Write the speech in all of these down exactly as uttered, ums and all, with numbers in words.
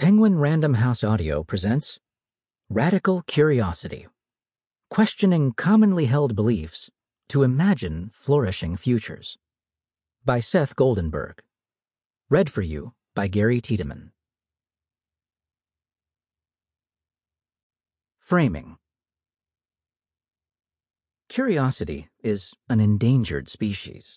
Penguin Random House Audio presents Radical Curiosity, Questioning Commonly Held Beliefs to Imagine Flourishing Futures, by Seth Goldenberg. Read for you by Gary Tiedemann. Framing. Curiosity is an endangered species.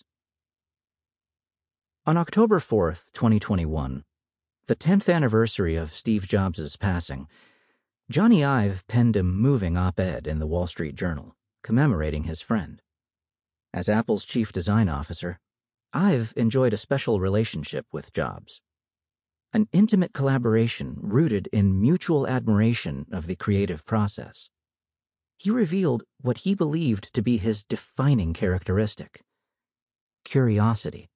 On October fourth, twenty twenty-one, the tenth anniversary of Steve Jobs' passing, Johnny Ive penned a moving op-ed in the Wall Street Journal commemorating his friend. As Apple's chief design officer, Ive enjoyed a special relationship with Jobs, an intimate collaboration rooted in mutual admiration of the creative process. He revealed what he believed to be his defining characteristic: curiosity.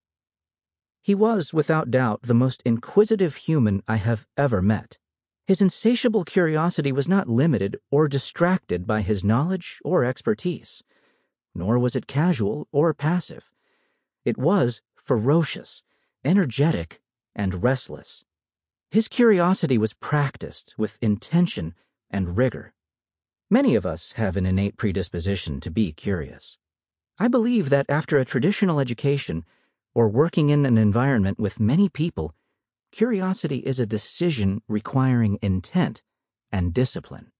He was, without doubt, the most inquisitive human I have ever met. His insatiable curiosity was not limited or distracted by his knowledge or expertise, nor was it casual or passive. It was ferocious, energetic, and restless. His curiosity was practiced with intention and rigor. Many of us have an innate predisposition to be curious. I believe that after a traditional education, or working in an environment with many people, curiosity is a decision requiring intent and discipline.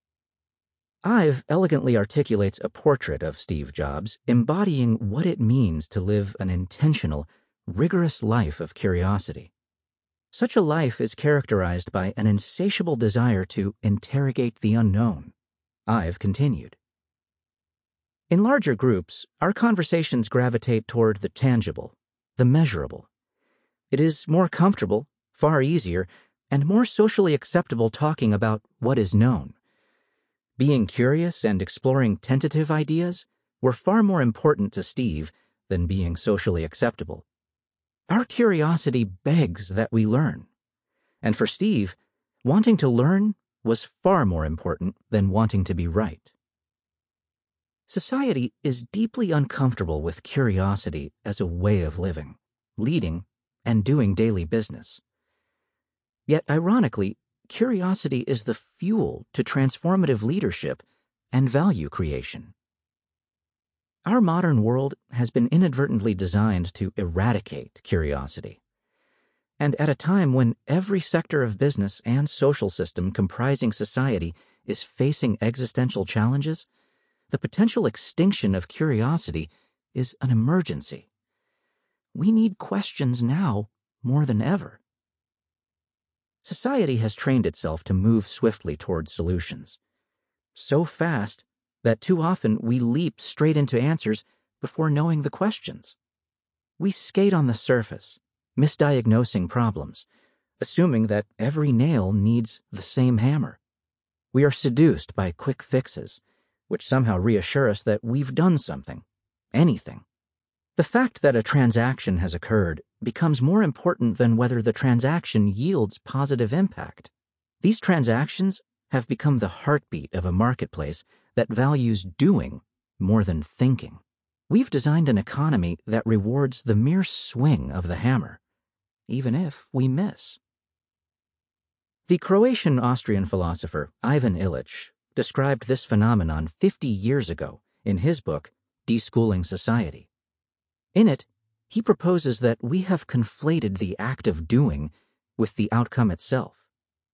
Ive elegantly articulates a portrait of Steve Jobs embodying what it means to live an intentional, rigorous life of curiosity. Such a life is characterized by an insatiable desire to interrogate the unknown. Ive continued. In larger groups, our conversations gravitate toward the tangible, the measurable. It is more comfortable, far easier, and more socially acceptable talking about what is known. Being curious and exploring tentative ideas were far more important to Steve than being socially acceptable. Our curiosity begs that we learn. And for Steve, wanting to learn was far more important than wanting to be right. Society is deeply uncomfortable with curiosity as a way of living, leading, and doing daily business. Yet, ironically, curiosity is the fuel to transformative leadership and value creation. Our modern world has been inadvertently designed to eradicate curiosity. And at a time when every sector of business and social system comprising society is facing existential challenges, the potential extinction of curiosity is an emergency. We need questions now more than ever. Society has trained itself to move swiftly towards solutions, so fast that too often we leap straight into answers before knowing the questions. We skate on the surface, misdiagnosing problems, assuming that every nail needs the same hammer. We are seduced by quick fixes, which somehow reassure us that we've done something, anything. The fact that a transaction has occurred becomes more important than whether the transaction yields positive impact. These transactions have become the heartbeat of a marketplace that values doing more than thinking. We've designed an economy that rewards the mere swing of the hammer, even if we miss. The Croatian-Austrian philosopher Ivan Illich described this phenomenon fifty years ago in his book, Deschooling Society. In it, he proposes that we have conflated the act of doing with the outcome itself.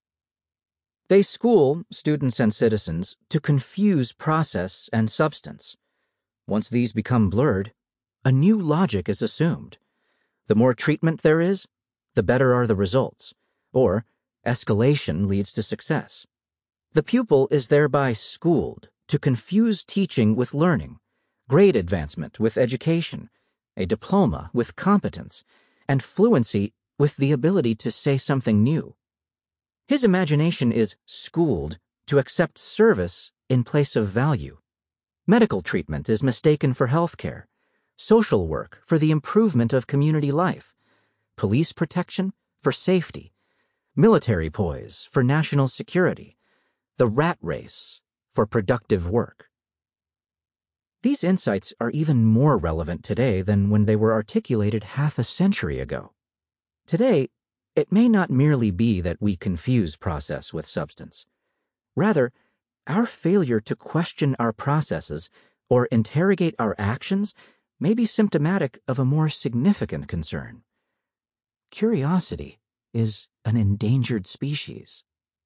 They school students and citizens to confuse process and substance. Once these become blurred, a new logic is assumed. The more treatment there is, the better are the results, or escalation leads to success. The pupil is thereby schooled to confuse teaching with learning, grade advancement with education, a diploma with competence, and fluency with the ability to say something new. His imagination is schooled to accept service in place of value. Medical treatment is mistaken for health care, social work for the improvement of community life, police protection for safety, military poise for national security, the rat race for productive work. These insights are even more relevant today than when they were articulated half a century ago. Today, It may not merely be that we confuse process with substance. Rather, our failure to question our processes or interrogate our actions may be symptomatic of a more significant concern. Curiosity is an endangered species.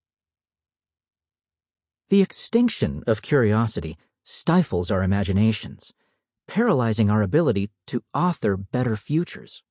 The extinction of curiosity stifles our imaginations, paralyzing our ability to author better futures.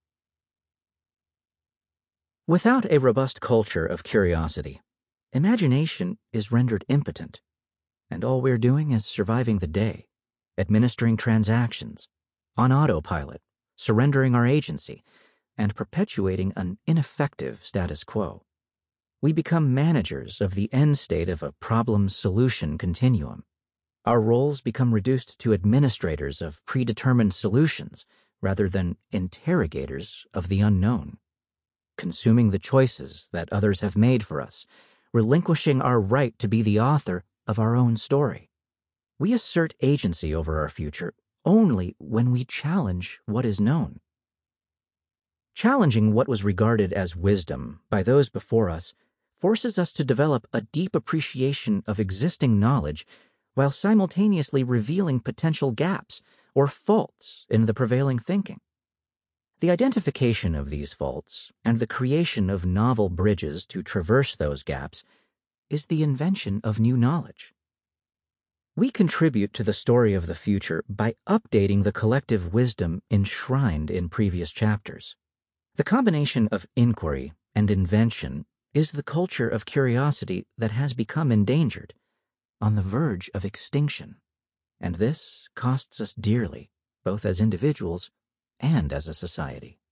Without a robust culture of curiosity, imagination is rendered impotent, and all we're doing is surviving the day, administering transactions, on autopilot, surrendering our agency, and perpetuating an ineffective status quo. We become managers of the end state of a problem-solution continuum. Our roles become reduced to administrators of predetermined solutions rather than interrogators of the unknown, consuming the choices that others have made for us, relinquishing our right to be the author of our own story. We assert agency over our future only when we challenge what is known. Challenging what was regarded as wisdom by those before us forces us to develop a deep appreciation of existing knowledge while simultaneously revealing potential gaps or faults in the prevailing thinking. The identification of these faults and the creation of novel bridges to traverse those gaps is the invention of new knowledge. We contribute to the story of the future by updating the collective wisdom enshrined in previous chapters. The combination of inquiry and invention is the culture of curiosity that has become endangered, on the verge of extinction, and this costs us dearly, both as individuals and as a society.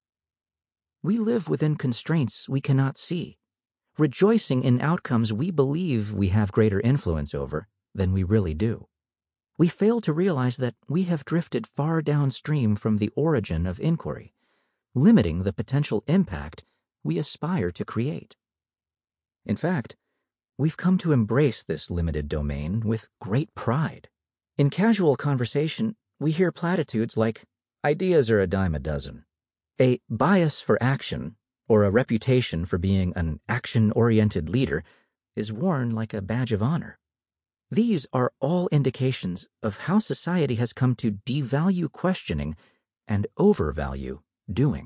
We live within constraints we cannot see, rejoicing in outcomes we believe we have greater influence over than we really do. We fail to realize that we have drifted far downstream from the origin of inquiry, limiting the potential impact we aspire to create. In fact, we've come to embrace this limited domain with great pride. In casual conversation, we hear platitudes like, "Ideas are a dime a dozen." A bias for action, or a reputation for being an action-oriented leader, is worn like a badge of honor. These are all indications of how society has come to devalue questioning and overvalue doing.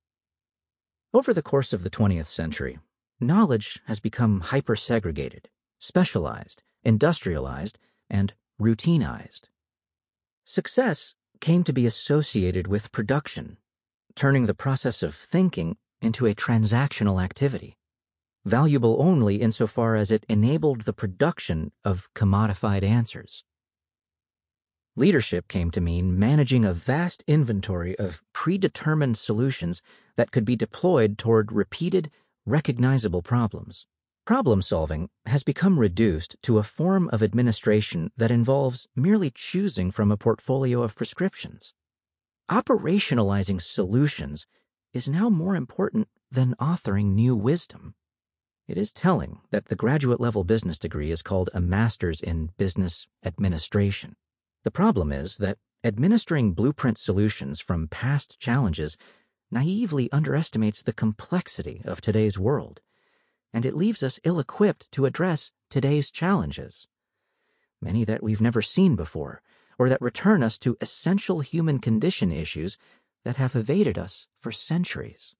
Over the course of the twentieth century, knowledge has become hyper-segregated, specialized, industrialized, and routinized. Success came to be associated with production, turning the process of thinking into a transactional activity, valuable only insofar as it enabled the production of commodified answers. Leadership came to mean managing a vast inventory of predetermined solutions that could be deployed toward repeated, recognizable problems. Problem-solving has become reduced to a form of administration that involves merely choosing from a portfolio of prescriptions. Operationalizing solutions is now more important than authoring new wisdom. It is telling that the graduate-level business degree is called a Master's in Business Administration. The problem is that administering blueprint solutions from past challenges naively underestimates the complexity of today's world, and it leaves us ill-equipped to address today's challenges, many that we've never seen before, or that return us to essential human condition issues that have evaded us for centuries.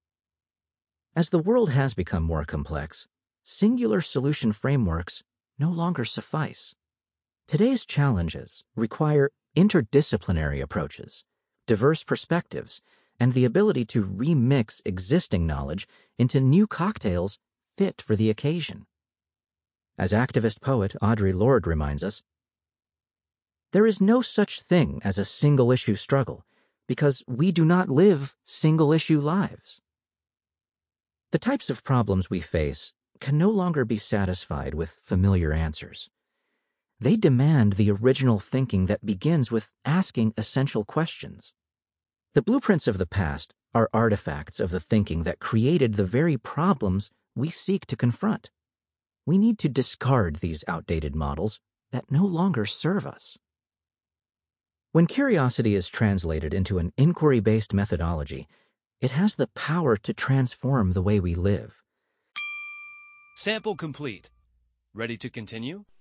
As the world has become more complex, singular solution frameworks no longer suffice. Today's challenges require interdisciplinary approaches, diverse perspectives, and the ability to remix existing knowledge into new cocktails fit for the occasion. As activist poet Audre Lorde reminds us, there is no such thing as a single-issue struggle because we do not live single-issue lives. The types of problems we face can no longer be satisfied with familiar answers. They demand the original thinking that begins with asking essential questions. The blueprints of the past are artifacts of the thinking that created the very problems we seek to confront. We need to discard these outdated models that no longer serve us. When curiosity is translated into an inquiry-based methodology, It has the power to transform the way we live. Sample complete. Ready to continue?